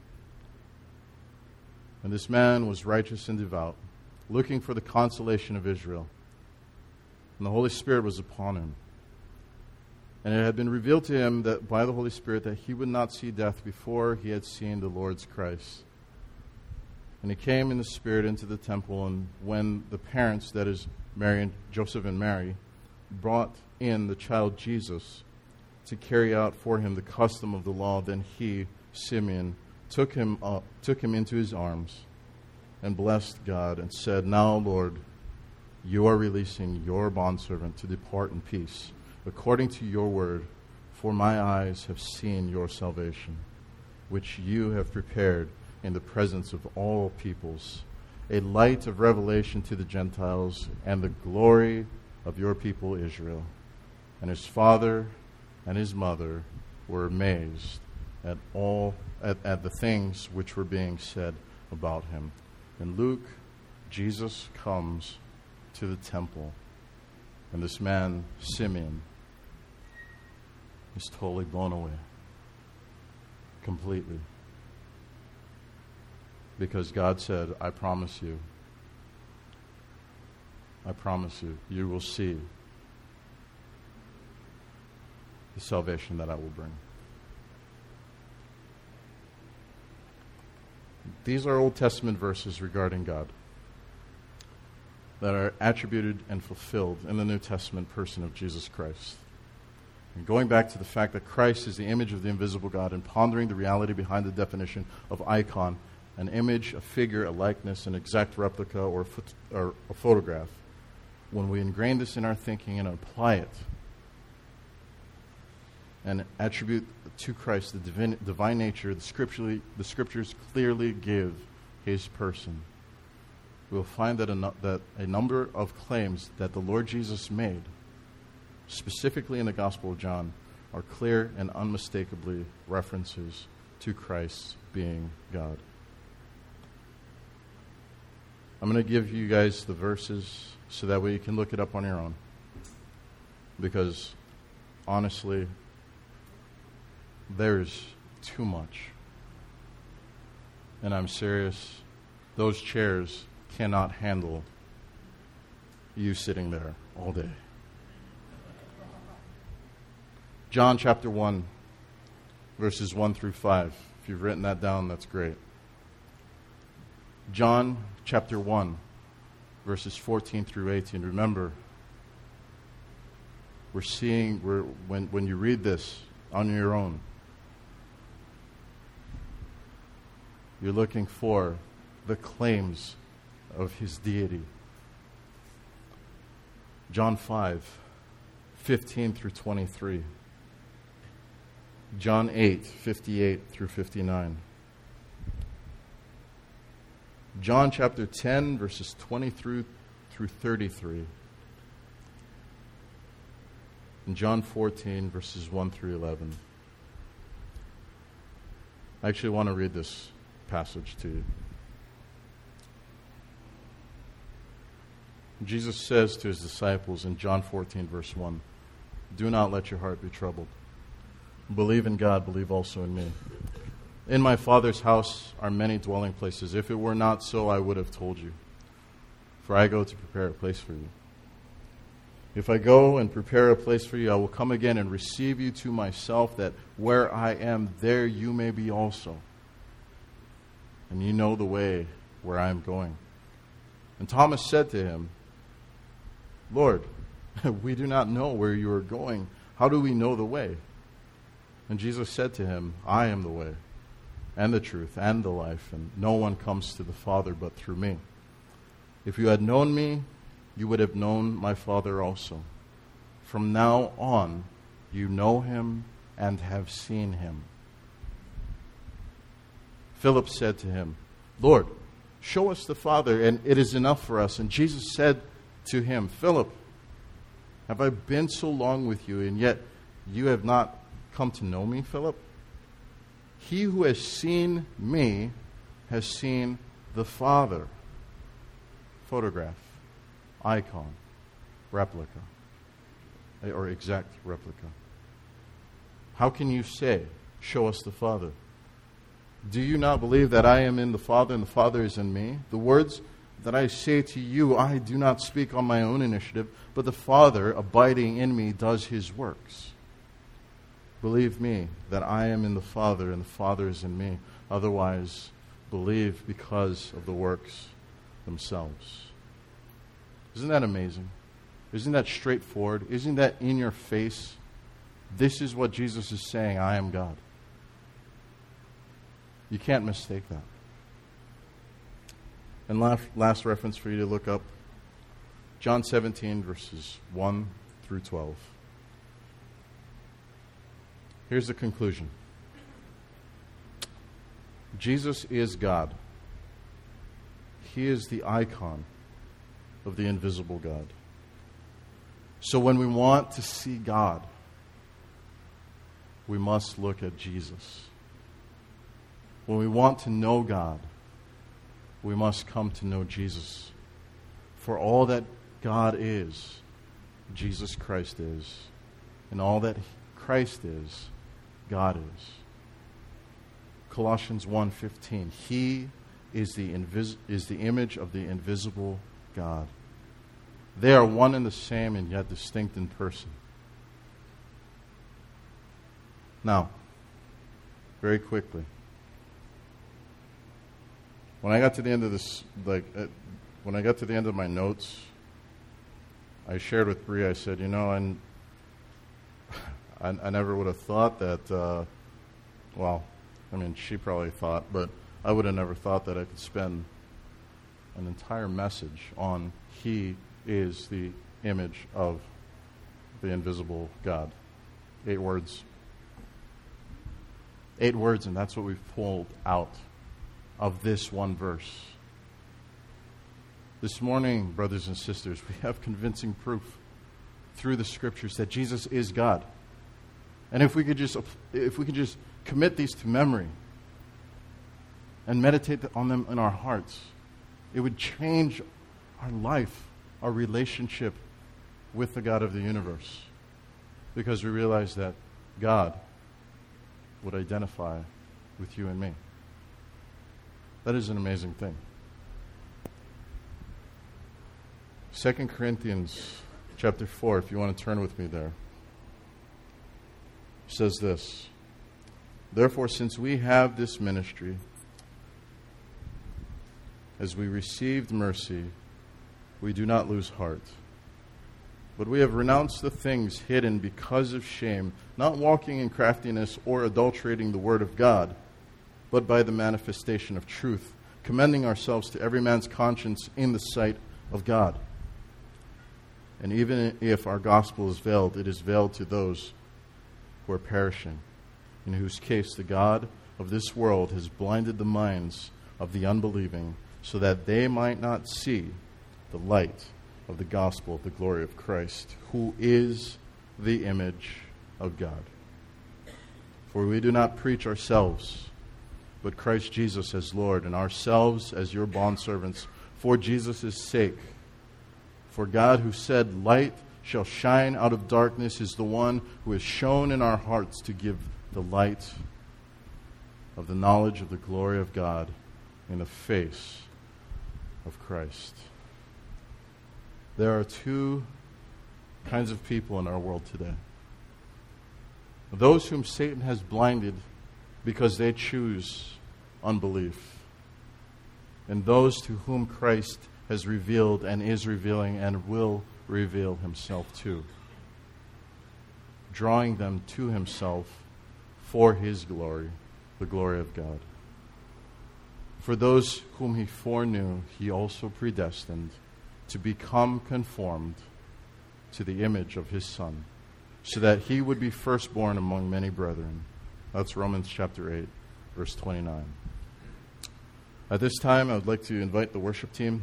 And this man was righteous and devout, looking for the consolation of Israel. And the Holy Spirit was upon him. And it had been revealed to him that by the Holy Spirit that he would not see death before he had seen the Lord's Christ. And he came in the Spirit into the temple, and when the parents, that is Mary and Joseph and Mary, brought in the child Jesus to carry out for him the custom of the law, then he, Simeon, took him up, took him into his arms and blessed God and said, Now, Lord, you are releasing your bondservant to depart in peace, according to your word. For my eyes have seen your salvation, which you have prepared in the presence of all peoples, a light of revelation to the Gentiles and the glory of your people Israel. And his father and his mother were amazed at all at, at the things which were being said about him. In Luke, Jesus comes to the temple, and this man, Simeon, is totally blown away. Completely. Because God said, I promise you, I promise you, you will see the salvation that I will bring. These are Old Testament verses regarding God that are attributed and fulfilled in the New Testament person of Jesus Christ. And going back to the fact that Christ is the image of the invisible God and pondering the reality behind the definition of icon, an image, a figure, a likeness, an exact replica, or a, phot- or a photograph, when we ingrain this in our thinking and apply it and attribute to Christ the divine, divine nature, the, scripturally, the scriptures clearly give his person, we'll find that a, no, that a number of claims that the Lord Jesus made, specifically in the Gospel of John, are clear and unmistakably references to Christ being God. I'm going to give you guys the verses so that way you can look it up on your own. Because, honestly, there's too much. And I'm serious. Those chairs cannot handle you sitting there all day. John chapter one, verses one through five. If you've written that down, that's great. John chapter one, verses fourteen through eighteen. Remember, we're seeing, we're, when, when you read this on your own, you're looking for the claims of his deity. John five, fifteen through twenty-three. John eight, fifty-eight through fifty-nine. John chapter ten, verses twenty-three through thirty-three. And John fourteen, verses one through eleven. I actually want to read this passage to you. Jesus says to his disciples in John fourteen, verse one, "Do not let your heart be troubled. Believe in God, believe also in me. In my Father's house are many dwelling places. If it were not so, I would have told you. For I go to prepare a place for you. If I go and prepare a place for you, I will come again and receive you to myself, that where I am, there you may be also. And you know the way where I am going." And Thomas said to him, "Lord, we do not know where you are going. How do we know the way?" And Jesus said to him, "I am the way, and the truth, and the life, and no one comes to the Father but through me. If you had known me, you would have known my Father also. From now on, you know him and have seen him." Philip said to him, "Lord, show us the Father, and it is enough for us." And Jesus said to him, "Philip, have I been so long with you, and yet you have not come to know me, Philip? He who has seen me has seen the Father." Photograph, icon, replica, or exact replica. How can you say, "Show us the Father"? Do you not believe that I am in the Father and the Father is in me? The words that I say to you, I do not speak on my own initiative, but the Father abiding in me does his works. Believe me that I am in the Father and the Father is in me. Otherwise, believe because of the works themselves. Isn't that amazing? Isn't that straightforward? Isn't that in your face? This is what Jesus is saying, I am God. You can't mistake that. And last, last reference for you to look up, John seventeen, verses one through twelve. Here's the conclusion. Jesus is God. He is the icon of the invisible God. So when we want to see God, we must look at Jesus. When we want to know God, we must come to know Jesus. For all that God is, Jesus Christ is. And all that Christ is, God is. Colossians one fifteen. He is the invis- is the image of the invisible God. They are one and the same and yet distinct in person. Now, very quickly, when I got to the end of this, like, uh, when I got to the end of my notes, I shared with Bree, I said, you know, and I, I never would have thought that, uh, well, I mean, she probably thought, but I would have never thought that I could spend an entire message on He is the image of the invisible God. Eight words. Eight words, and that's what we've pulled out of this one verse. This morning, brothers and sisters, we have convincing proof through the Scriptures that Jesus is God. And if we could just, if we could just commit these to memory and meditate on them in our hearts, it would change our life, our relationship with the God of the universe. Because we realize that God would identify with you and me. That is an amazing thing. Second Corinthians chapter four, if you want to turn with me there, says this: Therefore, since we have this ministry, as we received mercy, we do not lose heart. But we have renounced the things hidden because of shame, not walking in craftiness or adulterating the word of God, but by the manifestation of truth, commending ourselves to every man's conscience in the sight of God. And even if our gospel is veiled, it is veiled to those who are perishing, in whose case the God of this world has blinded the minds of the unbelieving, so that they might not see the light of the gospel of the glory of Christ, who is the image of God. For we do not preach ourselves, but Christ Jesus as Lord, and ourselves as your bondservants for Jesus' sake. For God, who said, "Light shall shine out of darkness," is the one who has shone in our hearts to give the light of the knowledge of the glory of God in the face of Christ. There are two kinds of people in our world today. Those whom Satan has blinded because they choose unbelief, and those to whom Christ has revealed and is revealing and will reveal himself to, drawing them to himself for his glory, the glory of God. For those whom he foreknew, he also predestined to become conformed to the image of his Son, so that he would be firstborn among many brethren. That's Romans chapter eight, verse twenty-nine. At this time, I would like to invite the worship team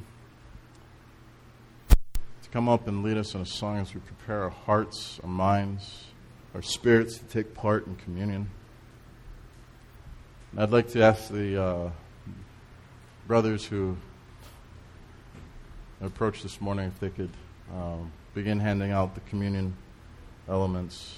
to come up and lead us in a song as we prepare our hearts, our minds, our spirits to take part in communion. And I'd like to ask the uh, brothers who approached this morning if they could um, begin handing out the communion elements.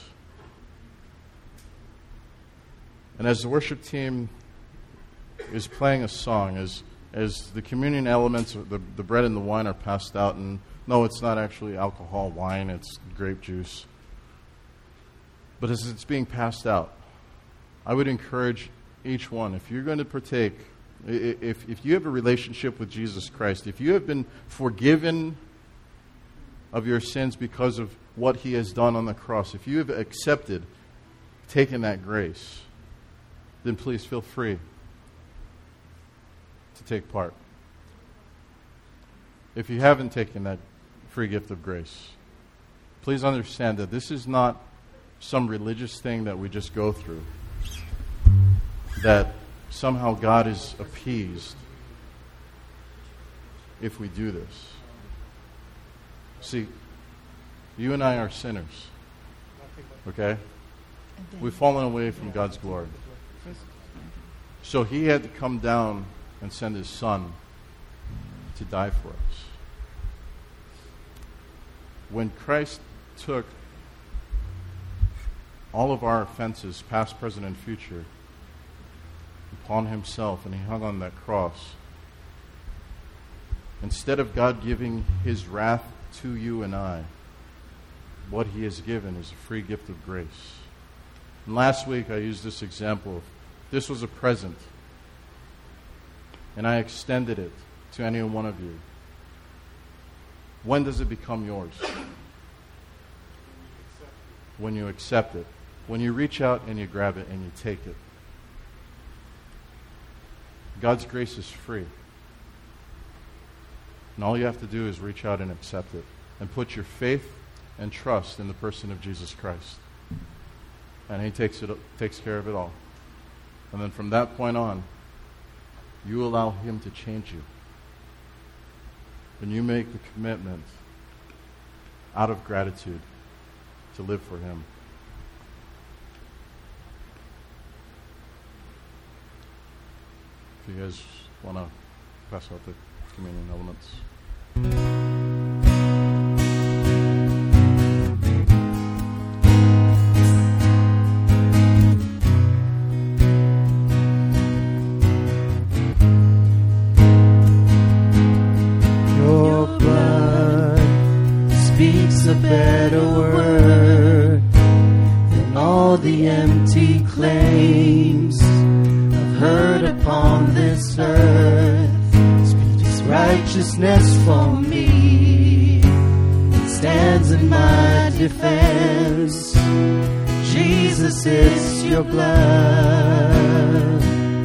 And as the worship team is playing a song, as as the communion elements, the, the bread and the wine are passed out, and no, it's not actually alcohol wine, it's grape juice. But as it's being passed out, I would encourage each one, if you're going to partake, if if you have a relationship with Jesus Christ, if you have been forgiven of your sins because of what he has done on the cross, if you have accepted, taken that grace, then please feel free to take part. If you haven't taken that free gift of grace, please understand that this is not some religious thing that we just go through, that somehow God is appeased if we do this. See, you and I are sinners, okay? We've fallen away from God's glory. So he had to come down and send his son to die for us. When Christ took all of our offenses, past, present, and future, upon himself, and he hung on that cross, instead of God giving his wrath to you and I, what he has given is a free gift of grace. And last week I used this example. This was a present, and I extended it to any one of you. When does it become yours? When you accept it. When you reach out and you grab it and you take it. God's grace is free. And all you have to do is reach out and accept it. And put your faith and trust in the person of Jesus Christ. And he takes it, takes care of it all. And then from that point on, you allow him to change you. And you make the commitment out of gratitude to live for him. If you guys want to pass out the communion elements. A better word than all the empty claims I've heard upon this earth. Speaks righteousness for me. It stands in my defense. Jesus, it's your blood.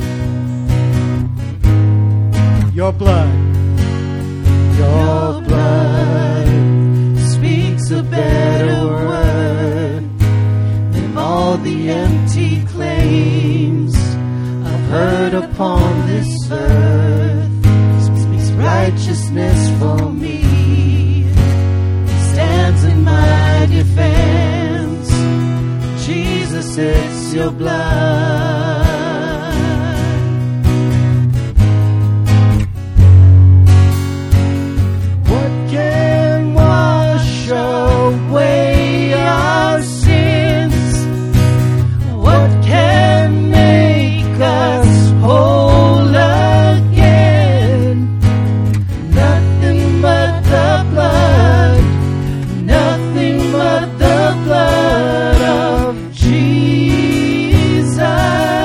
Your blood. Your blood. A better word than all the empty claims I've heard upon this earth. Speaks righteousness for me. Stands in my defense. Jesus, it's your blood. Away our sins. What can make us whole again? Nothing but the blood. Nothing but the blood of Jesus.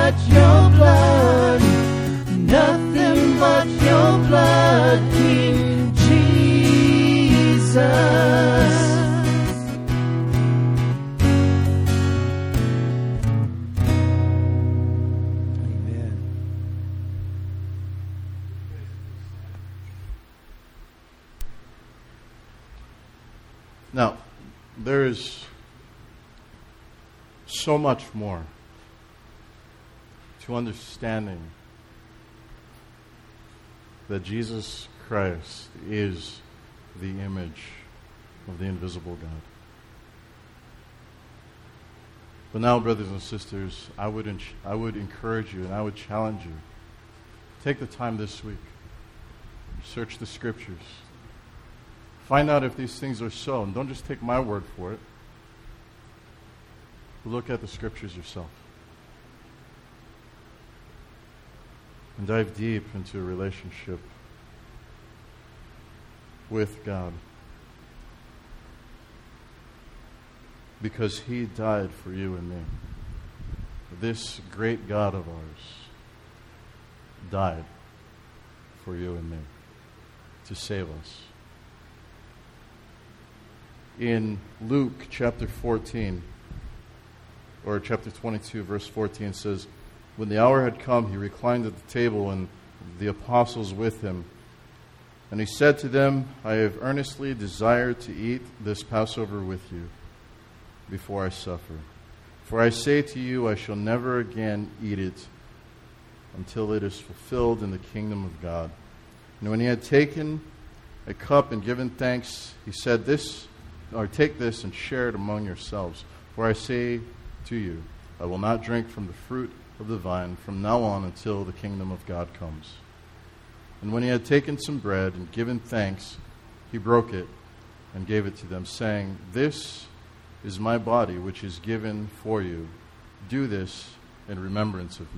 but your blood, nothing but your blood, King Jesus. Now, there is so much more to understanding that Jesus Christ is the image of the invisible God. But now, brothers and sisters, I would en- I would encourage you and I would challenge you. Take the time this week. Search the Scriptures. Find out if these things are so, and don't just take my word for it. Look at the Scriptures yourself. And dive deep into a relationship with God. Because He died for you and me. This great God of ours died for you and me to save us. In Luke chapter fourteen, or chapter twenty-two, verse fourteen says, when the hour had come, he reclined at the table and the apostles with him. And he said to them, I have earnestly desired to eat this Passover with you before I suffer. For I say to you, I shall never again eat it until it is fulfilled in the kingdom of God. And when he had taken a cup and given thanks, he said, this, or take this and share it among yourselves. For I say to you, I will not drink from the fruit of the vine from now on until the kingdom of God comes. And when he had taken some bread and given thanks, he broke it and gave it to them, saying, this is my body, which is given for you. Do this in remembrance of me.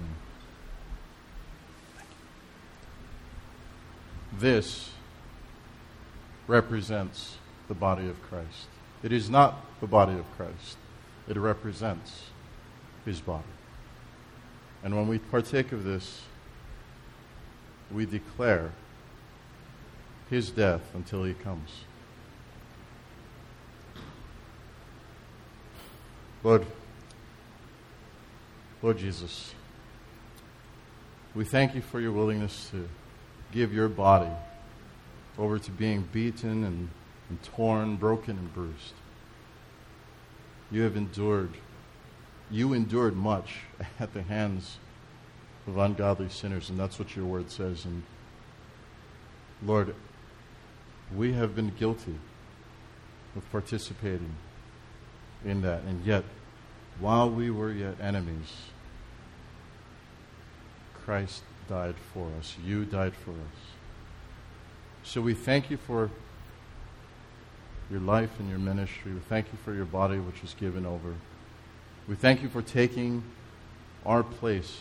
This represents the body of Christ. It is not the body of Christ. It represents His body. And when we partake of this, we declare His death until He comes. Lord, Lord Jesus, we thank You for Your willingness to give Your body over to being beaten and, and torn, broken and bruised. You have endured, you endured much at the hands of ungodly sinners, and that's what Your word says. And Lord, we have been guilty of participating in that, and yet, while we were yet enemies, Christ died for us. You died for us. So we thank You for Your life and Your ministry. We thank You for Your body, which was given over. We thank You for taking our place.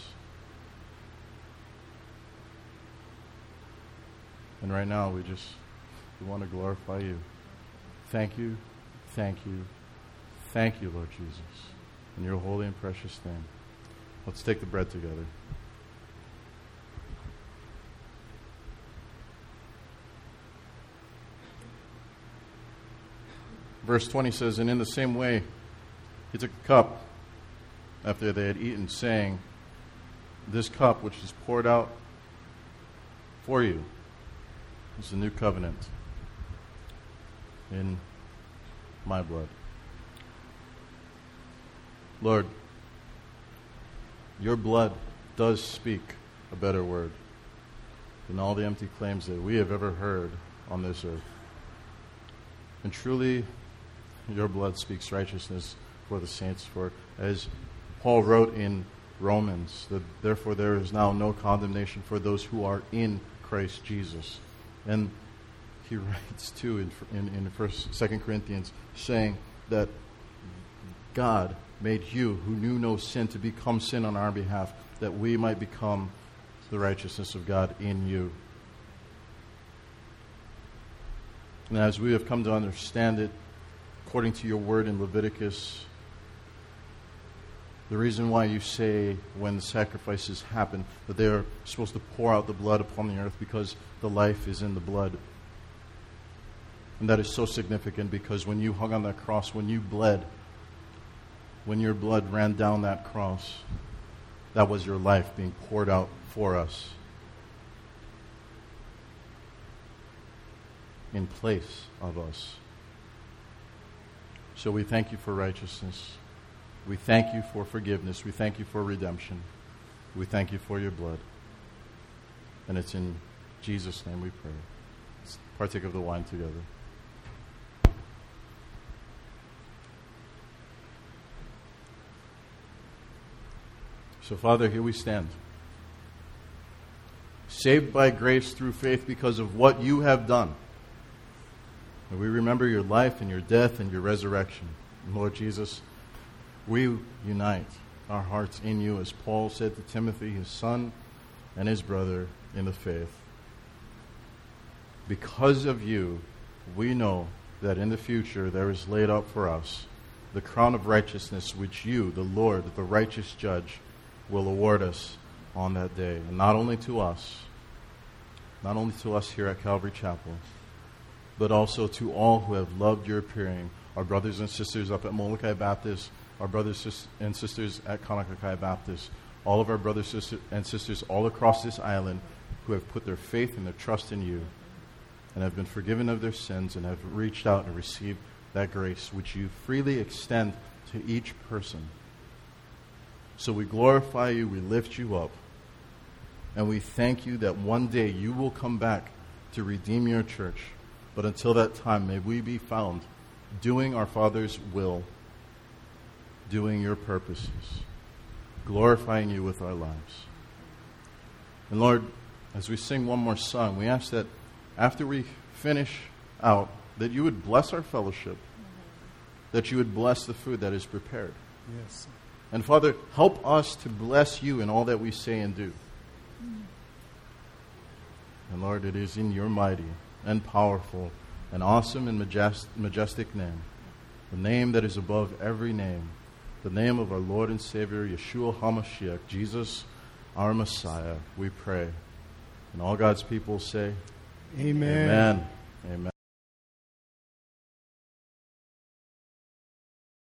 And right now, we just we want to glorify You. Thank You, thank You, thank You, Lord Jesus, in Your holy and precious name. Let's take the bread together. Verse twenty says, and in the same way, He took a cup after they had eaten, saying, this cup which is poured out for you is the new covenant in my blood. Lord, Your blood does speak a better word than all the empty claims that we have ever heard on this earth. And truly, Your blood speaks righteousness for the saints. For as Paul wrote in Romans, that therefore there is now no condemnation for those who are in Christ Jesus. And he writes too in in, in First, Second Corinthians, saying that God made You, who knew no sin, to become sin on our behalf, that we might become the righteousness of God in You. And as we have come to understand it, according to Your word in Leviticus, The reason why you say when the sacrifices happen that they are supposed to pour out the blood upon the earth, because the life is in the blood. And that is so significant, because when you hung on that cross, when you bled, when your blood ran down that cross, that was your life being poured out for us in place of us. So we thank you for righteousness. We thank you for forgiveness. We thank you for redemption. We thank you for your blood. And it's in Jesus' name we pray. Let's partake of the wine together. So, Father, here we stand. Saved by grace through faith because of what you have done. And we remember your life and your death and your resurrection. And Lord Jesus, we unite our hearts in you, as Paul said to Timothy, his son and his brother in the faith. Because of you, we know that in the future there is laid up for us the crown of righteousness, which you, the Lord, the righteous judge, will award us on that day. And not only to us, not only to us here at Calvary Chapel, but also to all who have loved your appearing, our brothers and sisters up at Molokai Baptist, our brothers and sisters at Kaunakakai Baptist, all of our brothers and sisters all across this island who have put their faith and their trust in you and have been forgiven of their sins and have reached out and received that grace which you freely extend to each person. So we glorify you, we lift you up, and we thank you that one day you will come back to redeem your church. But until that time, may we be found doing our Father's will, doing your purposes, glorifying you with our lives. And Lord, as we sing one more song, we ask that after we finish out, that you would bless our fellowship, that you would bless the food that is prepared. Yes. And Father, help us to bless you in all that we say and do. And Lord, it is in your mighty and powerful and awesome and majest- majestic name, the name that is above every name, the name of our Lord and Savior, Yeshua HaMashiach, Jesus, our Messiah, we pray. And all God's people say, Amen. Amen. Amen.